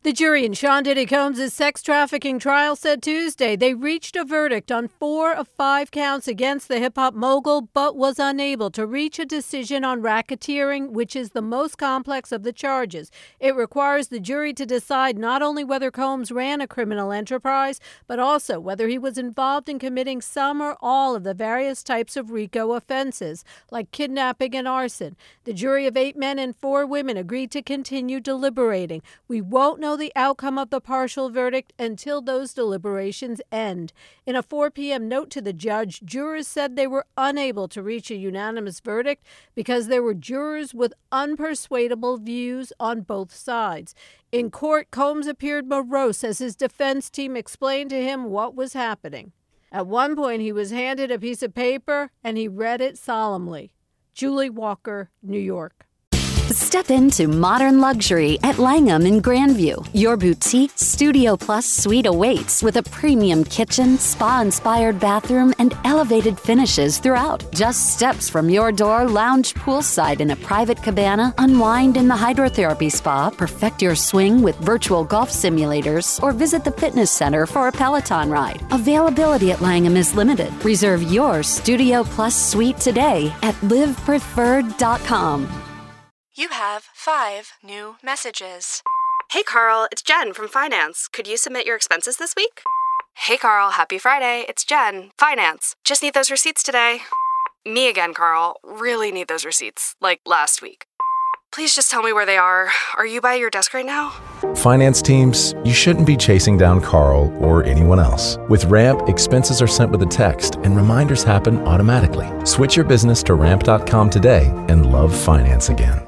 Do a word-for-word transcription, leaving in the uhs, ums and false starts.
The jury in Sean Diddy Combs' sex trafficking trial said Tuesday they reached a verdict on four of five counts against the hip-hop mogul, but was unable to reach a decision on racketeering, which is the most complex of the charges. It requires the jury to decide not only whether Combs ran a criminal enterprise, but also whether he was involved in committing some or all of the various types of RICO offenses, like kidnapping and arson. The jury of eight men and four women agreed to continue deliberating. We won't know the outcome of the partial verdict until those deliberations end. In a four p.m. note to the judge, jurors said they were unable to reach a unanimous verdict because there were jurors with unpersuadable views on both sides. In court, Combs appeared morose as his defense team explained to him what was happening. At one point, he was handed a piece of paper and he read it solemnly. Julie Walker, New York. Step into modern luxury at Langham in Grandview. Your boutique Studio Plus suite awaits with a premium kitchen, spa-inspired bathroom, and elevated finishes throughout. Just steps from your door, lounge poolside in a private cabana, unwind in the hydrotherapy spa, perfect your swing with virtual golf simulators, or visit the fitness center for a Peloton ride. Availability at Langham is limited. Reserve your Studio Plus suite today at live preferred dot com. You have five new messages. Hey, Carl, it's Jen from Finance. Could you submit your expenses this week? Hey, Carl, happy Friday. It's Jen, Finance. Just need those receipts today. Me again, Carl. Really need those receipts, like last week. Please just tell me where they are. Are you by your desk right now? Finance teams, you shouldn't be chasing down Carl or anyone else. With Ramp, expenses are sent with a text and reminders happen automatically. Switch your business to ramp dot com today and love finance again.